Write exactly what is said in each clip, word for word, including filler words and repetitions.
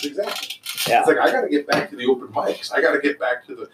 Exactly. Yeah. It's like, I got to get back to the open mics. I got to get back to the...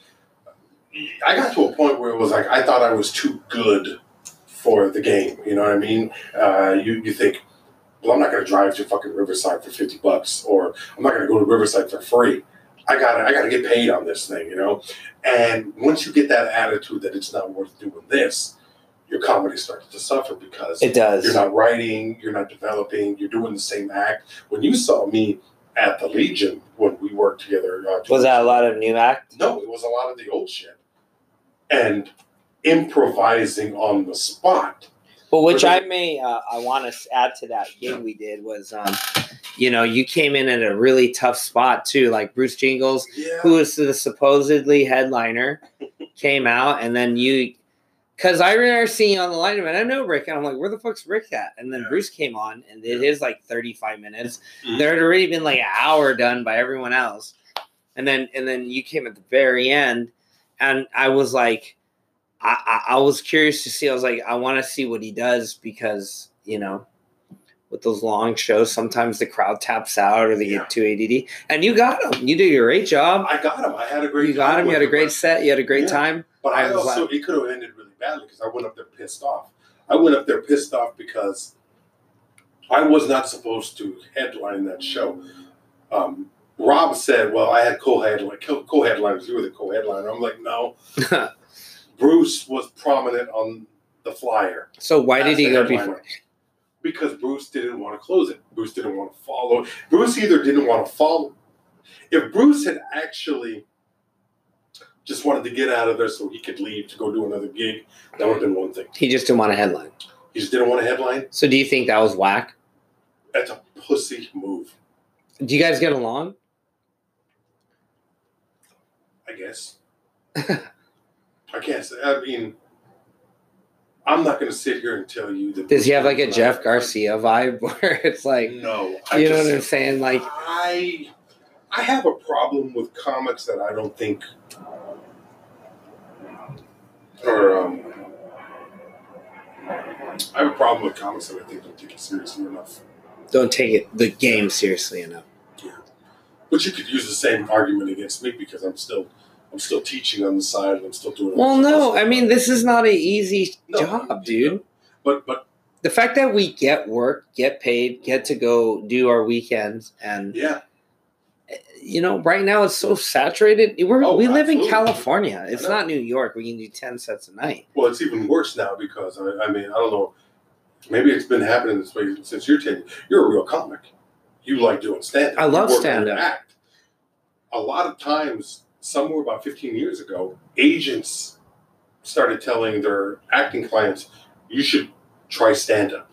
I got to a point where it was like, I thought I was too good for the game. You know what I mean? Uh, you, you think, well, I'm not going to drive to fucking Riverside for fifty bucks, or I'm not going to go to Riverside for free. I got I got to get paid on this thing, you know? And once you get that attitude that it's not worth doing this, your comedy starts to suffer because it does. You're not writing, you're not developing, you're doing the same act. When you saw me at the Legion, when we worked together. Uh, was that a lot of new act? No, it was a lot of the old shit. And improvising on the spot. Well, which I may, uh, I want to add to that gig we did was, um, you know, you came in at a really tough spot too. Like Bruce Jingles, yeah. who was the supposedly headliner, came out, and then you, because I remember seeing you on the lineup, and I know Rick, and I'm like, where the fuck's Rick at? And then yeah. Bruce came on and did his like thirty-five minutes. Mm-hmm. There had already been like an hour done by everyone else, and then and then you came at the very end, and I was like. I, I was curious to see. I was like, I want to see what he does because, you know, with those long shows, sometimes the crowd taps out or they yeah. get too A D D. And you got him. You did a great job. I got him. I had a great You got time him. You had a great set. You had a great yeah. time. But I, I also, like, it could have ended really badly because I went up there pissed off. I went up there pissed off because I was not supposed to headline that show. Um, Rob said, well, I had co-headline, co-headliners. You were the co-headliner. I'm like, no. Bruce was prominent on the flyer. So why did he go before? Because Bruce didn't want to close it. Bruce didn't want to follow. Bruce either didn't want to follow. If Bruce had actually just wanted to get out of there so he could leave to go do another gig, that would have been one thing. He just didn't want a headline. He just didn't want a headline. So do you think that was whack? That's a pussy move. Do you guys get along? I guess. I can't say. I mean, I'm not going to sit here and tell you that. Does he have like a Jeff Garcia vibe where it's like, no, I you know what I'm saying? Like, I, I have a problem with comics that I don't think are. Um, I have a problem with comics that I think don't take it seriously enough. Don't take it the game seriously enough. Yeah, but you could use the same argument against me because I'm still. I'm still teaching on the side, and I'm still doing. Well, no, I mean this is not an easy no, job, dude. No. But but the fact that we get work, get paid, get to go do our weekends, and yeah, you know, right now it's so saturated. We're oh, we live absolutely. in California. It's not New York. We can do ten sets a night. Well, it's even worse now because I, I mean I don't know. Maybe it's been happening this way since you're ten. You're a real comic. You like doing stand-up. I love you work stand-up. on your act. A lot of times. Somewhere about fifteen years ago, agents started telling their acting clients, you should try stand-up.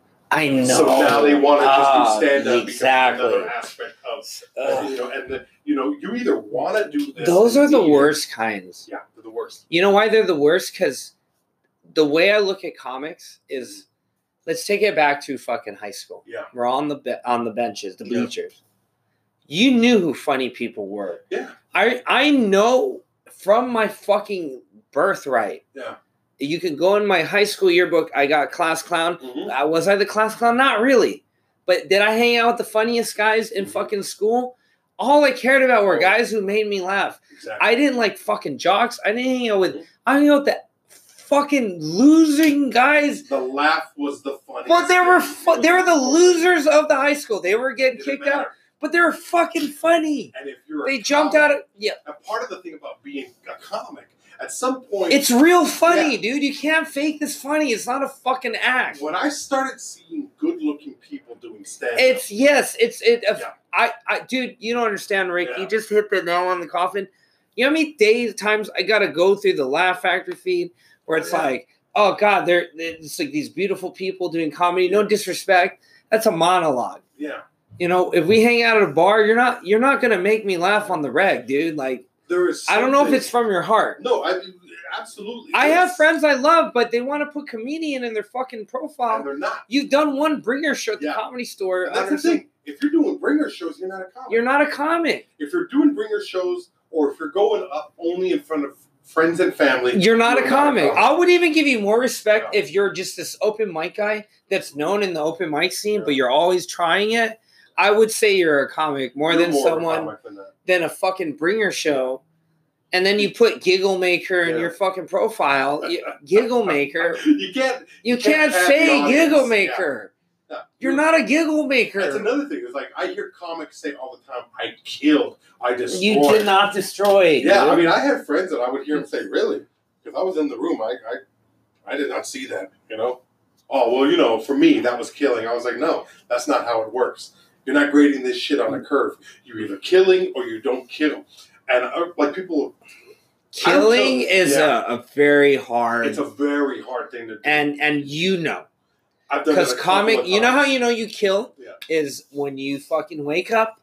I know. So now they want to just uh, do stand-up exactly. because it's another aspect of, uh, you know, and the, you know, you either want to do this. Those are the either, worst kinds. Yeah, they're the worst. You know why they're the worst? Because the way I look at comics is, let's take it back to fucking high school. Yeah. We're on the be- on the benches, the bleachers. Yeah. You knew who funny people were. Yeah. I I know from my fucking birthright. Yeah. You can go in my high school yearbook. I got class clown. Mm-hmm. Uh, was I the class clown? Not really. But did I hang out with the funniest guys in fucking school? All I cared about were guys who made me laugh. Exactly. I didn't like fucking jocks. I didn't hang out with. I hung out with the fucking losing guys. The laugh was the funniest. But they were fu- they were the losers of the high school. They were getting kicked matter. out. But they were fucking funny. And if you're they a jumped comic, out of yeah. And part of the thing about being a comic, at some point, it's real funny, yeah. dude. You can't fake this funny. It's not a fucking act. When I started seeing good-looking people doing stand-up, it's yes, it's it. Uh, yeah. I, I, dude, you don't understand, Rick. Yeah. You just hit the nail on the coffin. You know how many days, times I gotta go through the Laugh Factory feed where it's yeah. like, oh god, they're it's like these beautiful people doing comedy. No disrespect, that's a monologue. Yeah. You know, if we hang out at a bar, you're not you're not gonna make me laugh on the reg, dude. Like, there is. I don't know if it's from your heart. No, I absolutely. I yes. have friends I love, but they want to put comedian in their fucking profile. And they're not. You've done one bringer show at the yeah. Comedy Store. And that's the thing. If you're doing bringer shows, you're not a comic. You're not a comic. If you're doing bringer shows, or if you're going up only in front of friends and family, you're not, you're a, comic. not a comic. I would even give you more respect yeah. if you're just this open mic guy that's known in the open mic scene, yeah. but you're always trying it. I would say you're a comic more You're than more of a someone comic than that. than a fucking bringer show. And then you put Giggle Maker in Yeah. your fucking profile. You, Giggle Maker. You can't. You, You can't, can't have say the audience. Giggle Maker. Yeah. You're not a Giggle That's Maker. another thing. It's like I hear comics say all the time, "I killed, I destroyed." You did not destroy. Yeah, dude. I mean, I had friends that I would hear them say, "Really?" Because I was in the room. I, I, I did not see that. You know. Oh well, you know, for me that was killing. I was like, no, that's not how it works. You're not grading this shit on a curve. You're either killing or you don't kill. And uh, like people. Killing know, is yeah. a, a very hard. It's a very hard thing to do. and and you know. I've done it Because a couple comic, of you know how times. you know you kill? Yeah. Is when you fucking wake up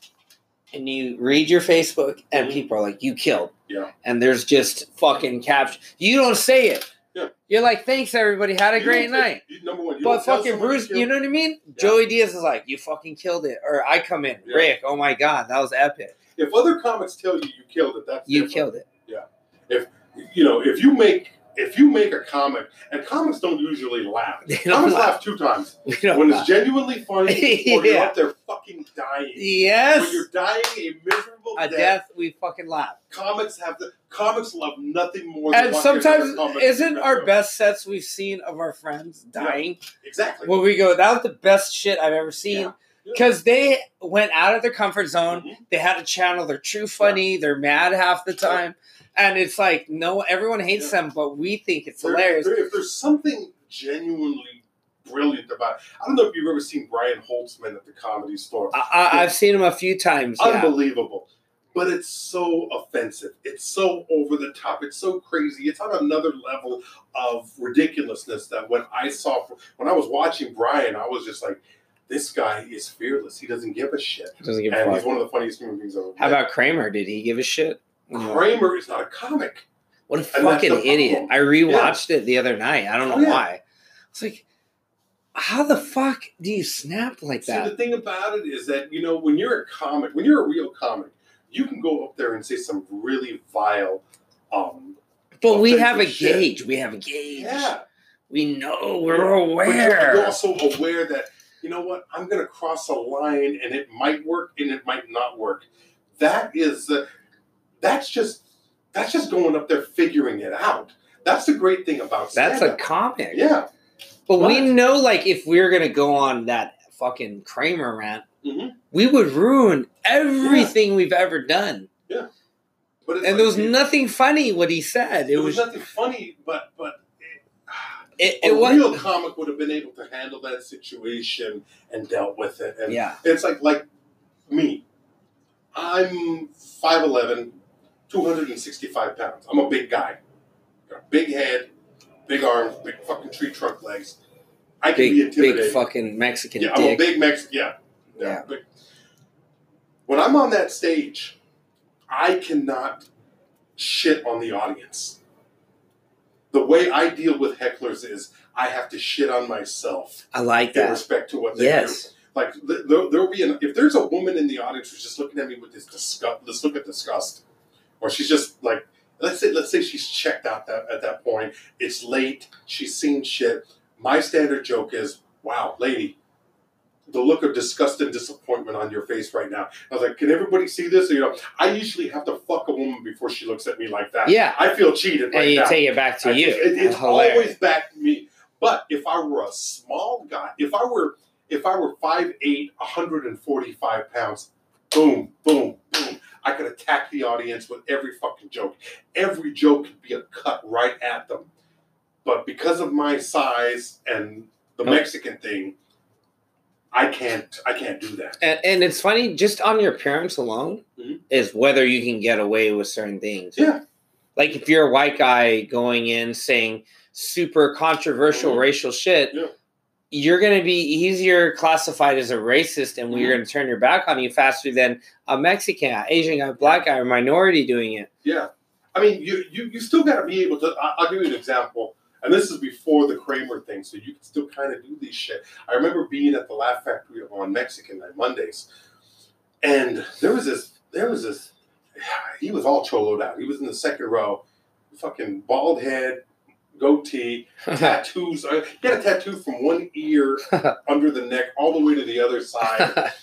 and you read your Facebook and Mhm. people are like, you killed. Yeah. And there's just fucking caption. You don't say it. Yeah. You're like, thanks everybody, had a You great don't night. take- you- number one, you But don't tell fucking someone Bruce, killed. you know what I mean? Yeah. Joey Diaz is like, you fucking killed it. Or I come in, Yeah. Rick, oh my God, that was epic. If other comics tell you you killed it, that's You different. killed it. If you know, if you make if you make a comic, and comics don't usually laugh. They don't Comics laugh. laugh two times. We don't When laugh. it's genuinely funny, or you're Yeah. up there fucking dying. When Yes. you're dying a miserable A death, death, we fucking laugh. comics have the comics love nothing more than And watching sometimes, another comic isn't do our that. best sets we've seen of our friends dying? Exactly. When we go, that was the best shit I've ever seen. Yeah. Yeah. Because they went out of their comfort zone. Mhm. They had to channel their true funny. They're mad half the time. And it's like, no, everyone hates Yeah. them, but we think it's There- hilarious. there- if there's something genuinely brilliant about it, I don't know if you've ever seen Brian Holtzman at the Comedy Store. I, I, I've seen him a few times. Yeah. Unbelievable. But it's so offensive. It's so over the top. It's so crazy. It's on another level of ridiculousness that when I saw, when I was watching Brian, I was just like, this guy is fearless. He doesn't give a shit. Doesn't give a And fuck. he's one of the funniest human beings I've ever met. How about Kramer? Did he give a shit? Kramer is not a comic. What a And that's fucking the idiot. problem. I rewatched it the other night. I don't know Oh, yeah. why. It's like, how the fuck do you snap like See, that? the thing about it is that, you know, when you're a comic, when you're a real comic, you can go up there and say some really vile, um, But we have a offensive shit. gauge. We have a gauge. yeah. We know. We're But you're, aware. you're also aware that, you know what, I'm going to cross a line and it might work and it might not work. That is, uh, that's just, that's just going up there figuring it out. That's the great thing about That's a stand-up. comic. Yeah. But we What? know, like, if we are going to go on that fucking Kramer rant, Mhm. we would ruin everything we've ever done. But it's And like, there was it, nothing funny what he said. It There was, was nothing funny, but, but it, a it was, real comic would have been able to handle that situation and dealt with it. And yeah. it's like like me. I'm five eleven, two hundred sixty-five pounds. I'm a big guy. Got a big head, big arms, big fucking tree trunk legs. I can be Big, intimidating. big fucking Mexican yeah, I'm a dick. big Mexican. Yeah. Yeah. Yeah. Big. When I'm on that stage, I cannot shit on the audience. The way I deal with hecklers is I have to shit on myself I like in that. respect to what they Yes. do. Like th- there, there'll be an if there's a woman in the audience who's just looking at me with this disgust, this look of disgust, or she's just like, let's say let's say she's checked out that at that point. It's late. She's seen shit. My standard joke is, "Wow, lady, the look of disgust and disappointment on your face right now." I was like, "Can everybody see this?" You know, I usually have to fuck a woman before she looks at me like that. Yeah. I feel cheated right And you now. take it back to I you. think it- it's Hilarious. always back to me. But if I were a small guy, if I were if I were five eight, one hundred forty-five pounds, boom, boom, boom, I could attack the audience with every fucking joke. Every joke could be a cut right at them. But because of my size and the Oh. Mexican thing, I can't I can't do that. And, and it's funny, just on your appearance alone, Mhm. is whether you can get away with certain things. Yeah. Like if you're a white guy going in saying super controversial Mhm. racial shit, Yeah. you're going to be easier classified as a racist, and we're Mhm. going to turn your back on you faster than a Mexican guy, Asian guy, black guy, or minority doing it. Yeah. I mean, you you, you still got to be able to. I, I'll give you an example. And this is before the Kramer thing, so you can still kind of do these shit. I remember being at the Laugh Factory on Mexican night, Mondays. And there was this, there was this, he was all choloed out. He was in the second row, fucking bald head, goatee, tattoos. Uh, He had a tattoo from one ear under the neck all the way to the other side.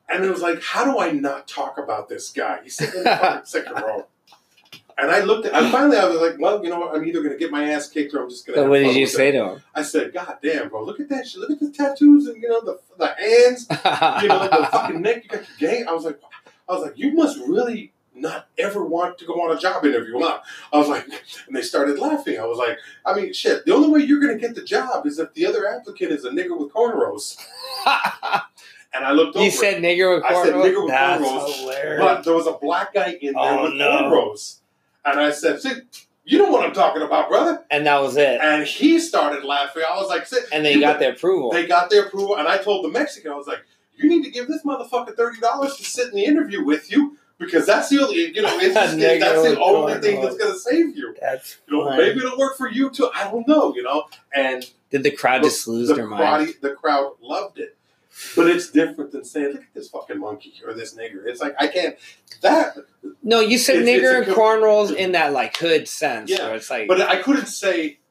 And it was like, how do I not talk about this guy? He's sitting in the fucking second row. And I looked at, and finally I was like, well, you know what? I'm either going to get my ass kicked or I'm just going to. So what did you say to him? I said, God damn, bro, look at that shit. Look at the tattoos and, you know, the the hands, you know, the fucking neck. You got your game. I was like, I was like, you must really not ever want to go on a job interview. Huh? I was like, and they started laughing. I was like, I mean, shit, the only way you're going to get the job is if the other applicant is a nigger with cornrows. And I looked over. You said nigger with cornrows? I said nigger with That's cornrows. hilarious. But there was a black guy in there Oh, with no. cornrows. And I said, see, you know what I'm talking about, brother. And that was it. And he started laughing. I was like, sit. And they got their approval. They got their approval. And I told the Mexican, I was like, you need to give this motherfucker thirty dollars to sit in the interview with you. Because that's the only, you know, it's just, Nigger that's the with only cornrows. thing that's going to save you. That's You know, funny. maybe it'll work for you too. I don't know, you know. And Did the crowd the, just lose the their crowd, mind? the crowd loved it. But it's different than saying, look at this fucking monkey or this nigger. It's like, I can't, that. No, you said It's- nigger it's a and co- cornrows in that like hood sense. Yeah, Where it's like, But I couldn't say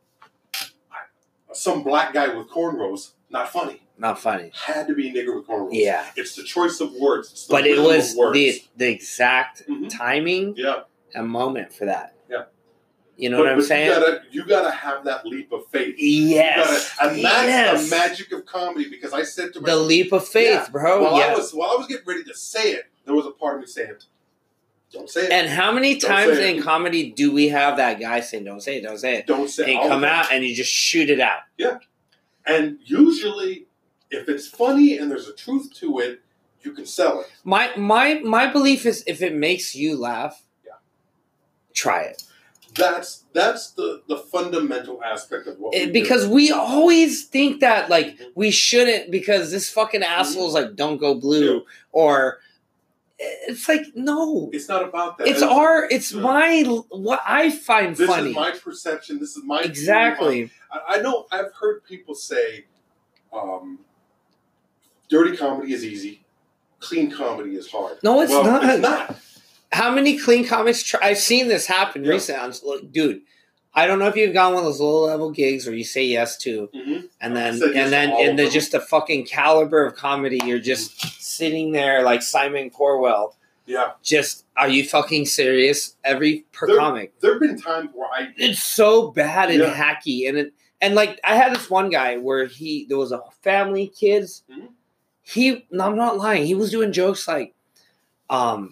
some black guy with cornrows, not funny. not funny. Had to be nigger with cornrows. Yeah. It's the choice of words. It's the But it rhythm was of words. the the exact Mhm. timing Yeah. and moment for that. Yeah. You know but, what I'm but saying? You gotta, you gotta have that leap of faith. Yes. You gotta, and that's yes. the magic of comedy because I said to The myself, leap of faith, yeah, bro. while, Yeah. I was, while I was getting ready to say it, there was a part of me saying, don't say it. And how many Don't times say it. in comedy do we have that guy saying, don't say it, don't say it? don't say And it. you all come the time. out and you just shoot it out. And usually, if it's funny and there's a truth to it, you can sell it. My my my belief is if it makes you laugh, Yeah. try it. That's that's the, the fundamental aspect of what we It- do. because we always think that like we shouldn't because this fucking asshole's like don't go blue Yeah. or it's like no. It's not about that. It's our it's Yeah. my what I find This funny. is my perception. This is my Exactly. I, I know I've heard people say, um, dirty comedy is easy, clean comedy is hard. No, it's well, not. It's not. How many clean comics? Try- I've seen this happen Yeah. recently. I'm just- look, dude, I don't know if you've gone one of those low level gigs where you say yes to, Mm-hmm. and then I said yes and then to all and of the them. just the fucking caliber of comedy. You're just sitting there like Simon Corwell. Yeah. Just are you fucking serious? Every per There- comic, There have been times where I it's so bad and Yeah. hacky, and it and like I had this one guy where he there was a family, kids. Mhm. He, no, I'm not lying. He was doing jokes like, um,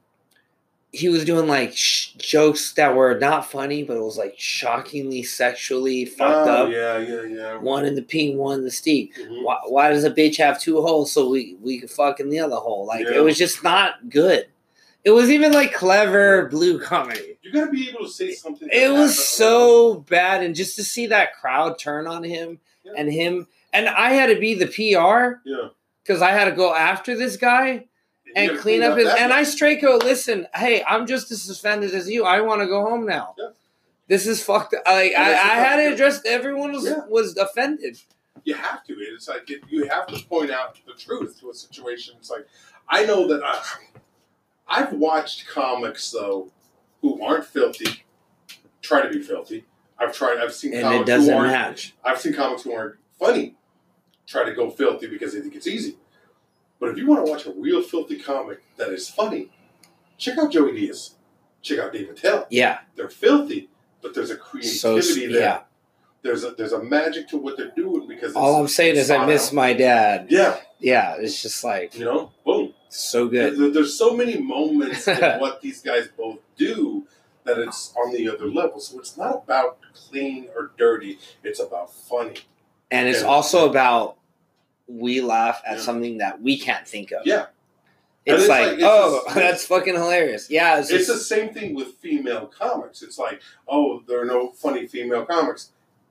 he was doing like sh- jokes that were not funny, but it was like shockingly sexually fucked oh, up. Yeah, yeah, yeah. One in the pink, one in the steep. Mhm. Why, why does a bitch have two holes so we we can fuck in the other hole? Like Yeah. it was just not good. It was even like clever blue comedy. You got to be able to say something. It that was has a- so bad, and just to see that crowd turn on him Yeah. and him, and I had to be the P R Yeah. because I had to go after this guy You and gotta clean up his. that And mess. I straight go, listen, hey, I'm just as offended as you. I want to go home now. Yeah. This is fucked. Like And I, it's I had to about- address. Everyone was Yeah. was offended. You have to. It's like it, you have to point out the truth to a situation. It's like I know that I, I've watched comics though who aren't filthy try to be filthy. I've tried. I've seen And comics it doesn't who aren't. match. I've seen comics who aren't funny try to go filthy because they think it's easy. But if you want to watch a real filthy comic that is funny, check out Joey Diaz. Check out Dave Attell. Yeah. They're filthy, but there's a So creativity there. yeah. There's a there's a magic to what they're doing because it's, All I'm saying is I thought miss out. my dad. Yeah, Yeah. It's just like you know, boom. so good. There- There's so many moments in what these guys both do that it's on the other level. So it's not about clean or dirty. It's about funny. And it's Yeah. also about we laugh at Yeah. something that we can't think of. Yeah. It's, And it's like, like- it's oh, just- that's fucking hilarious. Yeah, it's, It's just, the same thing with female comics. It's like, oh, there are no funny female comics.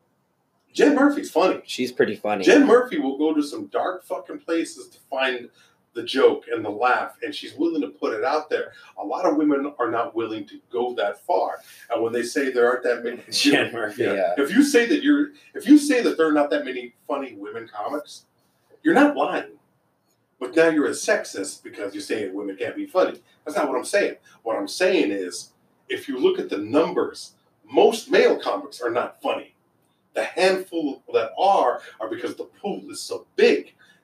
Jen Murphy's funny. she's pretty funny. Jen Murphy will go to some dark fucking places to find the joke and the laugh, and she's willing to put it out there. A lot of women are not willing to go that far. And when they say there aren't that many, Jen Murphy, yeah. If you say that you're, if you say that there are not that many funny women comics, you're not lying. But now you're a sexist because you're saying women can't be funny. That's not what I'm saying. What I'm saying is, if you look at the numbers, most male comics are not funny. The handful that are are because the pool is so big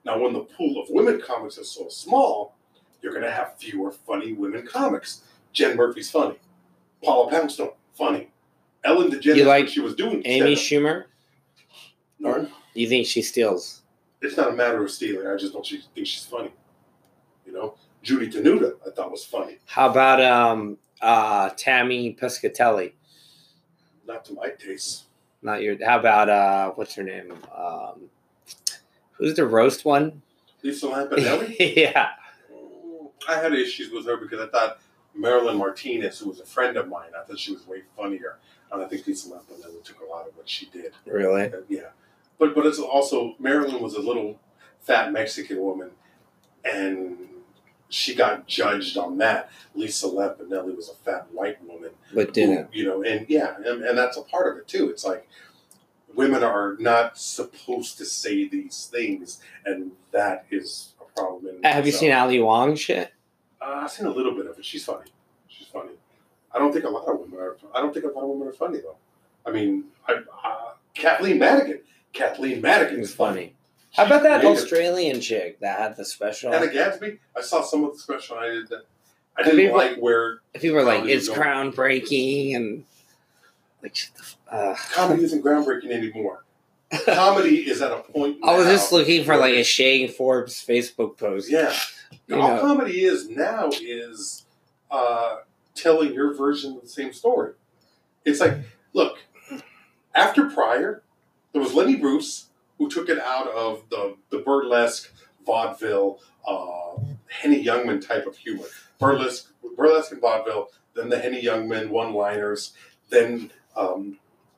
Now, when the pool of women comics is so small, you're going to have fewer funny women comics. Jen Murphy's funny. Paula Poundstone, funny. Ellen DeGeneres, You like when she was doing Amy stand-up. Schumer? No, You think she steals? it's not a matter of stealing. I just don't she, think she's funny. You know, Judy Tenuta, I thought was funny. How about um uh Tammy Pescatelli? Not to my taste. Not your. How about uh what's her name? Um, who's the roast one? Lisa Lampanelli? Yeah. I had issues with her because I thought Marilyn Martinez, who was a friend of mine, I thought she was way funnier. And I think Lisa Lampanelli took a lot of what she did. Really? Uh, yeah. But but it's also, Marilyn was a little fat Mexican woman, and she got judged on that. Lisa Lampanelli was a fat white woman. But didn't. Who, you know, and yeah, and, and that's a part of it too. It's like women are not supposed to say these things, and that is a problem. In Have you itself. seen Ali Wong shit? Uh, I've seen a little bit of it. She's funny. She's funny. I don't think a lot of women are. I don't think a lot of women are funny though. I mean, I, uh, Kathleen Madigan. Kathleen Madigan is funny. How about that creative. Australian chick that had the special? Anna Gadsby. I saw some of the special. I did. That. I And didn't people- like where People were like, Comedy it's was going. groundbreaking and like, shut the f- uh. comedy isn't groundbreaking anymore. Comedy is at a point. I was now just looking for like where- a Shane Forbes Facebook post. Yeah. You All know. comedy is now is uh, telling your version of the same story. It's like, look, after Pryor, there was Lenny Bruce, who took it out of the, the burlesque, vaudeville, uh, Henny Youngman type of humor. Burlesque, burlesque and vaudeville, then the Henny Youngman one-liners, then um,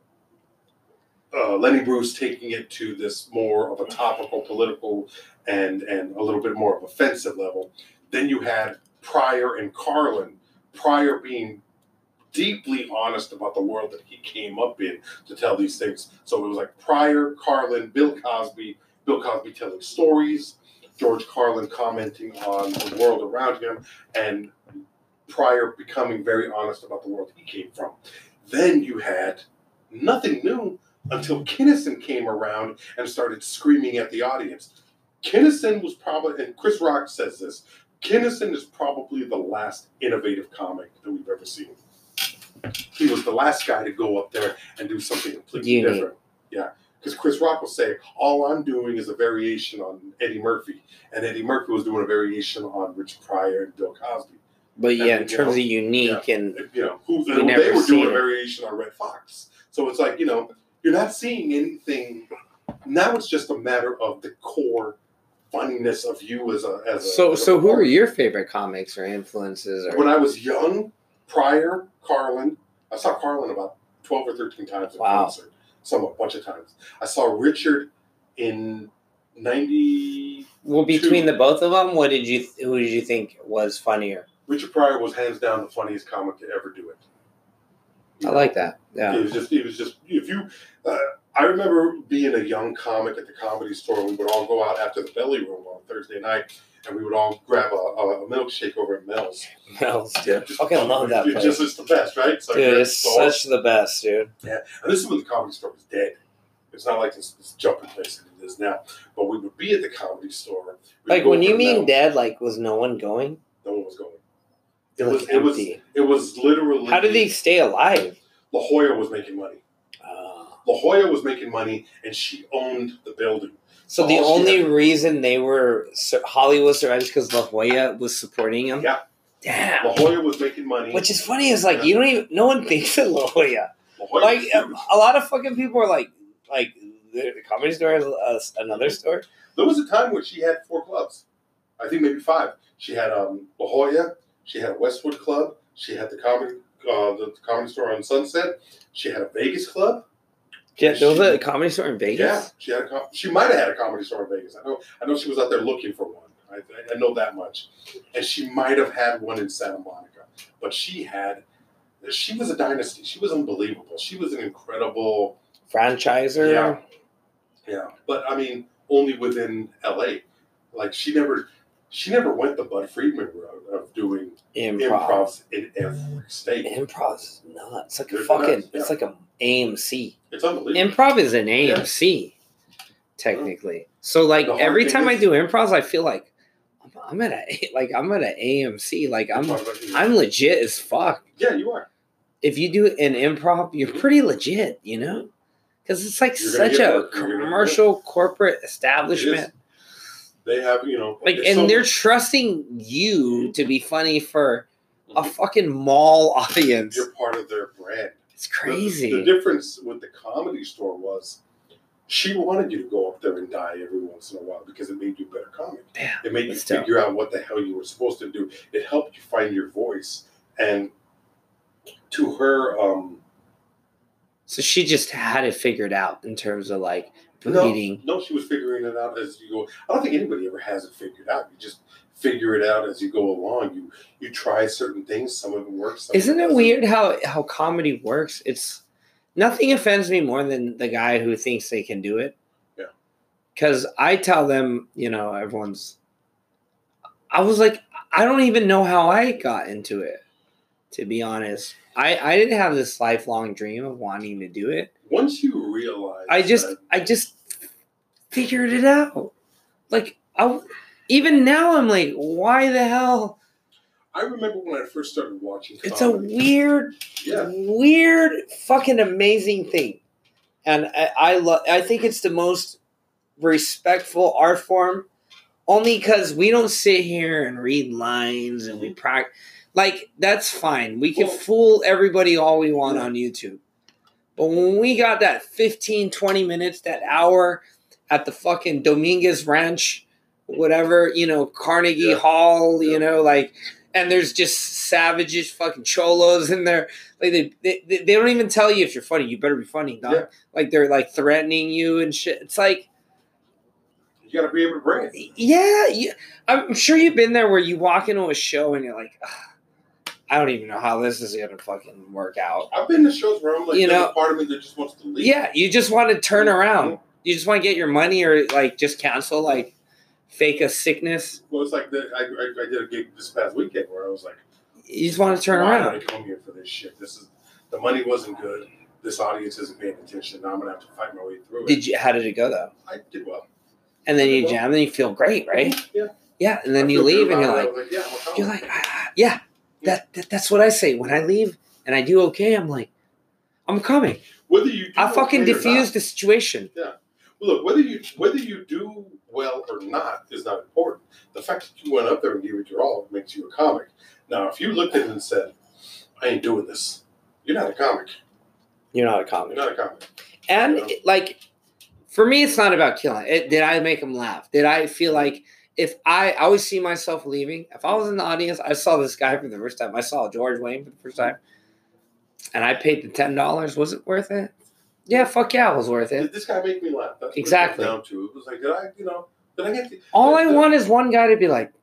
uh, Lenny Bruce taking it to this more of a topical, political, and and a little bit more of offensive level. Then you had Pryor and Carlin. Pryor being deeply honest about the world that he came up in to tell these things. So it was like Pryor, Carlin, Bill Cosby, Bill Cosby telling stories, George Carlin commenting on the world around him, and Pryor becoming very honest about the world he came from. Then you had nothing new until Kinison came around and started screaming at the audience. Kinison was probably, and Chris Rock says this, Kinison is probably the last innovative comic that we've ever seen. He was the last guy to go up there and do something completely Unique. different. Yeah, because Chris Rock will say, all I'm doing is a variation on Eddie Murphy. And Eddie Murphy was doing a variation on Richard Pryor and Bill Cosby. But yeah, in And, you terms know, of unique and You know, who, We and never they were seen doing a it. variation on Red Fox. So it's like, you know, you're not seeing anything. Now it's just a matter of the core funniness of you as a as a so as a so who are performer. your favorite comics or influences or When I was young, Pryor, Carlin, I saw Carlin about twelve or thirteen times in Wow. concert. Some a bunch of times. I saw Richard in ninety. well between the both of them, what did you who did you think was funnier? Richard Pryor was hands down the funniest comic to ever do it. You I know? like that. Yeah. It was just, it was just, if you, uh, I remember being a young comic at the Comedy Store. We would all go out after the Belly Room on Thursday night, and we would all grab a, a, a milkshake over at Mel's. Mel's, Yeah, dude. Fucking love that It place. just it's the best, right? It's like, Dude, yeah, it's so- such the best, dude. Yeah, and this is when the Comedy Store was dead. It's not like this, this jumping place that it is now. But we would be at the Comedy Store. We'd Like go when over you to mean Mel's. dead, like was no one going? No one was going. It It was was, it was, empty. it was literally. How did they stay alive? La Jolla was making money. Uh, La Jolla was making money, and she owned the building. so the All she only had- reason they were sur- Hollywood survived because La Jolla was supporting them. Yeah. Damn. La Jolla was making money. Which is funny is like you don't even no one thinks of La Jolla. La Jolla Like was um, huge. a lot of fucking people are like like the Comedy Store is uh, another store. There was a time where she had four clubs. I think maybe five. She had um, La Jolla. She had a Westwood Club. She had the comedy, uh, the Comedy Store on Sunset. She had a Vegas Club. Yeah, there was a Comedy Store in Vegas. Yeah, she had a com- she might have had a Comedy Store in Vegas. I know. I know she was out there looking for one. I, I know that much. And she might have had one in Santa Monica. But she had. She was a dynasty. She was unbelievable. She was an incredible. Franchiser. Yeah. Yeah, but I mean, only within L A. Like she never, she never went the Bud Friedman route of doing Improv. improvs in every state. Improv is nuts. It's like a They're fucking. nuts, yeah. It's like a A M C. It's unbelievable. Improv is an A M C, technically. So like The hard every thing time I is- do improv, I feel like I'm, I'm at a like I'm at an A M C. Like I'm Talk about you. I'm legit as fuck. Yeah, you are. If you do an improv, you're Mhm. pretty legit, you know, because it's like You're gonna such get a work. You're gonna- commercial corporate establishment. They have, you know, Like, it's and so- they're trusting you to be funny for a Mhm. fucking mall audience. You're part of their brand. It's The- crazy. The, difference with the Comedy Store was she wanted you to go up there and die every once in a while because it made you a better comic. Damn, It made you that's dope. figure out what the hell you were supposed to do. It helped you find your voice. And to her, um, So she just had it figured out in terms of like no, breeding. no, she was figuring it out as you go. I don't think anybody ever has it figured out. You just figure it out as you go along. You you try certain things. Some of them work. Some Isn't of it doesn't. weird how how comedy works? It's nothing offends me more than the guy who thinks they can do it. Yeah. Because I tell them, you know, everyone's. I was like, I don't even know how I got into it. To be honest, I I didn't have this lifelong dream of wanting to do it. Once you realize, I just that, I just figured it out. Like I, even now I'm like, why the hell? I remember when I first started watching. It's a comedy. weird, Yeah. weird, fucking amazing thing, and I, I love. I think it's the most respectful art form, only because we don't sit here and read lines and we practice. Like that's fine. We can Well- fool everybody all we want Yeah. on YouTube, but when we got that fifteen, twenty minutes, that hour at the fucking Dominguez Ranch, whatever, you know, Carnegie Yeah. Hall, Yeah. you know, like. And there's just savages, fucking cholos in there. Like they, they, they don't even tell you if you're funny. You better be funny, dog. Yeah. Like they're like threatening you and shit. It's like, You got to be able to bring it. yeah, you, I'm sure you've been there where you walk into a show and you're like, "Ugh, I don't even know how this is gonna fucking work out. I've been to shows where I'm like, You there's know- a part of me that just wants to leave. Yeah, you just want to turn around. Mhm. You just want to get your money or like just cancel, like fake a sickness. Well, it's like the, I, I, I did a gig this past weekend where I was like, You just want to turn why around. did I come here for this shit? This is the money wasn't good. This audience isn't paying attention. Now I'm gonna have to fight my way through it. Did you? How did it go though? I did well. And then you Well- jam, then you feel great, right? Yeah. Yeah, and then I you feel good leave and about you're it. like, I was like, yeah, I'm a comic. you're like, ah, yeah, that, that that's what I say when I leave and I do okay. I'm like, I'm coming. whether you do I fucking okay or diffuse not. the situation. Well, look, whether you whether you do well or not is not important. The fact that you went up there and gave it your all makes you a comic. Now, if you looked at it and said, "I ain't doing this," you're not a comic. You're not a You're comic. not a comic. And Yeah. like, for me, it's not about killing. It, did I make them laugh? Did I feel like if I, I always see myself leaving? If I was in the audience, I saw this guy for the first time. I saw George Wayne for the first time, and I paid the ten dollars. Was it worth it? Yeah, fuck yeah, it was worth Did it. this guy make me laugh? That's what Exactly. It comes down to. It was like, did I, you know, did I get the, All I the- want is one guy to be like,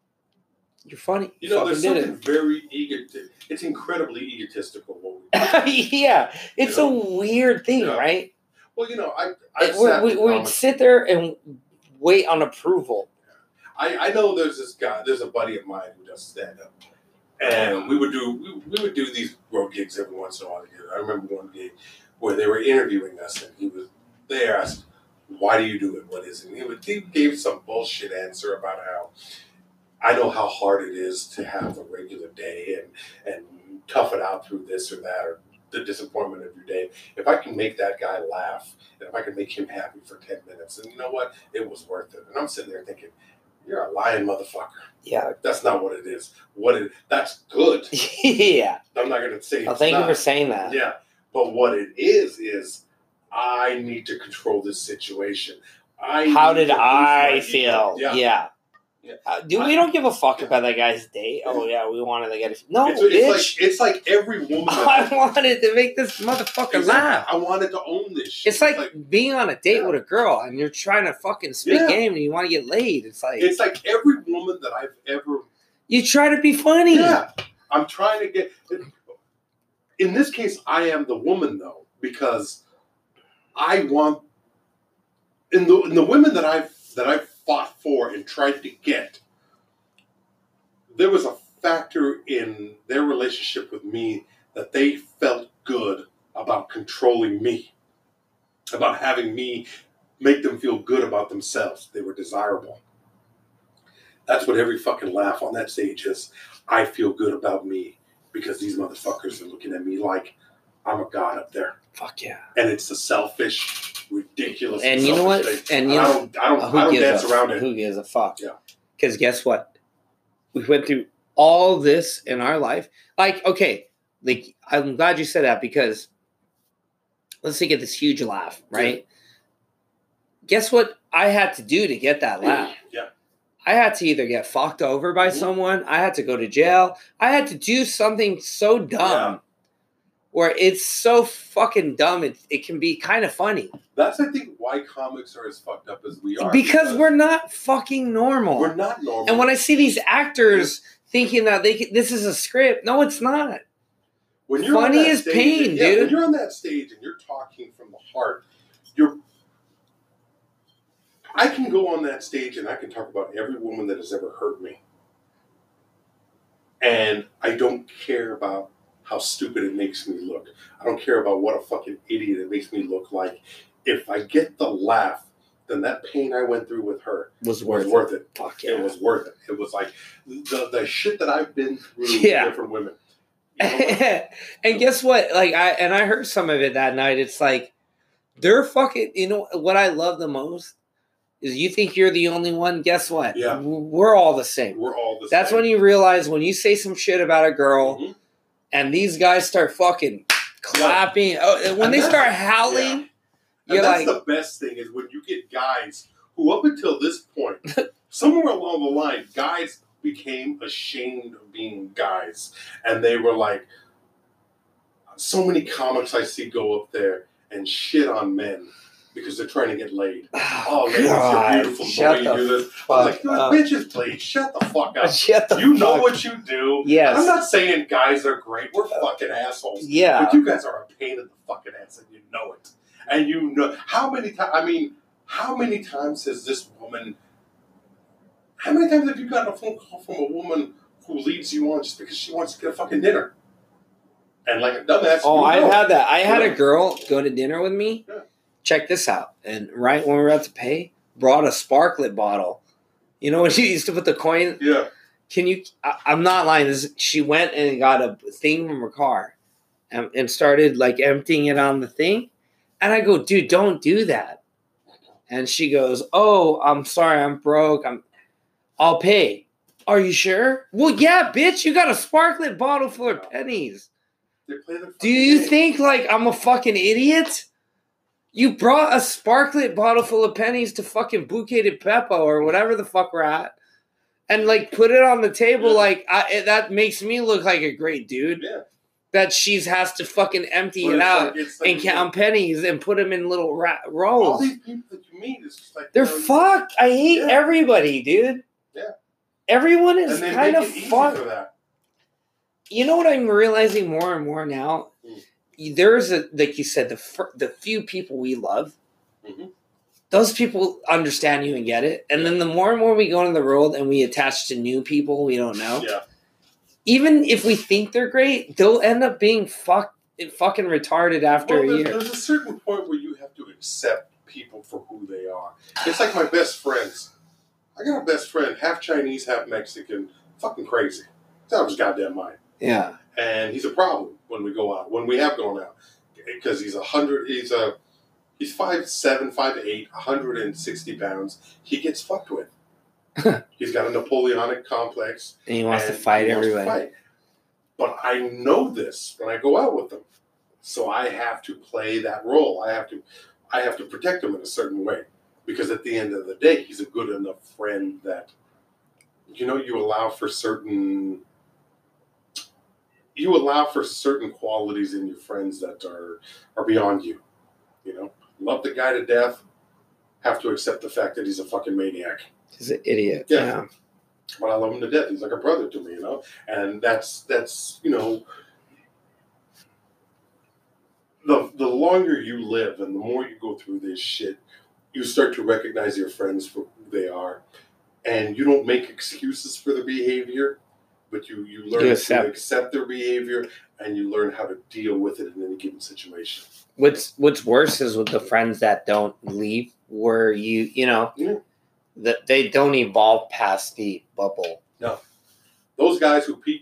"You're funny." You know, there's fucking something very ego. It's incredibly egotistical. What we do. yeah, it's You a weird thing, Yeah. right? Well, you know, I I It- we sat we, with we comics. sit there and wait on approval. I, I know there's this guy, there's a buddy of mine who does stand up, and we would do we, we would do these road gigs every once in a while together. I remember one gig where they were interviewing us, and he was they asked, "Why do you do it? What is it?" And he, would, he gave some bullshit answer about how I know how hard it is to have a regular day and and tough it out through this or that or the disappointment of your day. If I can make that guy laugh, and if I can make him happy for ten minutes, and you know what, it was worth it. And I'm sitting there thinking, you're a lying motherfucker. Yeah, That's not what it is. What it that's good. yeah. I'm not gonna say Well, it's thank you not. for saying that. Yeah. But what it is is I need to control this situation. I How need did to boost I my feel? ego. Yeah. Yeah. Uh, dude, we don't give a fuck about that guy's date. Oh yeah, we wanted to get it. No, It's, it's bitch. like it's like every woman I that, wanted to make this motherfucker Exactly. laugh. I wanted to own this shit. It's like, being on a date Yeah. with a girl and you're trying to fucking speak Yeah. game and you want to get laid. It's like it's like every woman that I've ever you try to be funny. Yeah. I'm trying to get in this case I am the woman though, because I want in the in the women that I've that I've fought for and tried to get, there was a factor in their relationship with me that they felt good about controlling me, about having me make them feel good about themselves. They were desirable. That's what every fucking laugh on that stage is. I feel good about me because these motherfuckers are looking at me like I'm a god up there. Fuck yeah. And it's a selfish, ridiculous. And you know what? Thing. And you I know, don't, I don't, who I don't gives dance a, around it. Who gives a fuck? Yeah. Because guess what? We went through all this in our life. Like, okay, like I'm glad you said that because let's say get this huge laugh, right? Yeah. Guess what I had to do to get that laugh? Yeah. I had to either get fucked over by mm-hmm. someone, I had to go to jail, I had to do something so dumb. Yeah. Where it's so fucking dumb, it, it can be kind of funny. That's, I think, why comics are as fucked up as we are. Because, because we're not fucking normal. We're not normal. And when I see these actors thinking that they can, this is a script, no, it's not. When you're funny as stage, pain, yeah, dude. When you're on that stage and you're talking from the heart, you're. I can go on that stage and I can talk about every woman that has ever hurt me. And I don't care about how stupid it makes me look. I don't care about what a fucking idiot it makes me look like. If I get the laugh, then that pain I went through with her was worth, was worth it. it. Fuck yeah. It was worth it. It was like the the shit that I've been through yeah. with different women. You know and guess what? Like I and I heard some of it that night. It's like they're fucking. You know what I love the most is you think you're the only one. Guess what? Yeah, we're all the same. We're all the That's same. That's when you realize when you say some shit about a girl. Mm-hmm. And these guys start fucking clapping. Yeah. Oh, when and they start howling, yeah. you're that's like... That's the best thing is when you get guys who up until this point, somewhere along the line, guys became ashamed of being guys. And they were like, so many comics I see go up there and shit on men because they're trying to get laid. Oh, oh ladies, you're beautiful. Shut the way you do this. I'm like, bitches, please, shut the fuck up. Shut the you know fuck. what you do. Yes. I'm not saying guys are great. We're fucking assholes. Yeah. But you guys are a pain in the fucking ass, and you know it. And you know how many times? I mean, how many times has this woman? How many times have you gotten a phone call from a woman who leads you on just because she wants to get a fucking dinner? And like a dumbass. Oh, I've know. had that. I had a girl go to dinner with me. Yeah. Check this out. And right when we were about to pay, brought a sparklet bottle. You know when she used to put the coin? Yeah. Can you, I, I'm not lying. This, she went and got a thing from her car and, and started like emptying it on the thing. And I go, dude, don't do that. And she goes, oh, I'm sorry. I'm broke. I'm, I'll pay. Are you sure? Well, yeah, bitch. You got a sparklet bottle full of pennies. Do you game. think like I'm a fucking idiot? You brought a sparklet bottle full of pennies to fucking Bouquet de Beppo or whatever the fuck we're at, and like put it on the table. Yeah. Like I, that makes me look like a great dude. Yeah. That she's has to fucking empty but it out like, like, and count know, pennies and put them in little ra- rolls. All these people that you meet is just like they're you know, fucked. I hate yeah. everybody, dude. Yeah. Everyone is kind of fucked. That. You know what I'm realizing more and more now? Mm. There's a, like you said, the fir- the few people we love, mm-hmm. those people understand you and get it. And then the more and more we go into the world and we attach to new people we don't know, yeah. even if we think they're great, they'll end up being fuck, fucking retarded after well, a there's, year. There's a certain point where you have to accept people for who they are. It's like my best friends. I got a best friend, half Chinese, half Mexican, fucking crazy. He's out of his goddamn mind. Yeah. And he's a problem when we go out, when we have gone out. Because he's a hundred, he's a, he's five seven, five eight, one hundred sixty pounds. He gets fucked with. He's got a Napoleonic complex. And he wants to fight he everybody. Wants to fight. But I know this when I go out with him. So I have to play that role. I have to, I have to protect him in a certain way. Because at the end of the day, he's a good enough friend that, you know, you allow for certain... You allow for certain qualities in your friends that are are beyond you. You know, love the guy to death, have to accept the fact that he's a fucking maniac. He's an idiot. Yeah. yeah. But I love him to death. He's like a brother to me, you know? And that's, that's you know, the the longer you live and the more you go through this shit, you start to recognize your friends for who they are. And you don't make excuses for their behavior. But you, you learn you accept. to accept their behavior and you learn how to deal with it in any given situation. What's what's worse is with the friends that don't leave where you you know Yeah. that they don't evolve past the bubble. Those guys who peak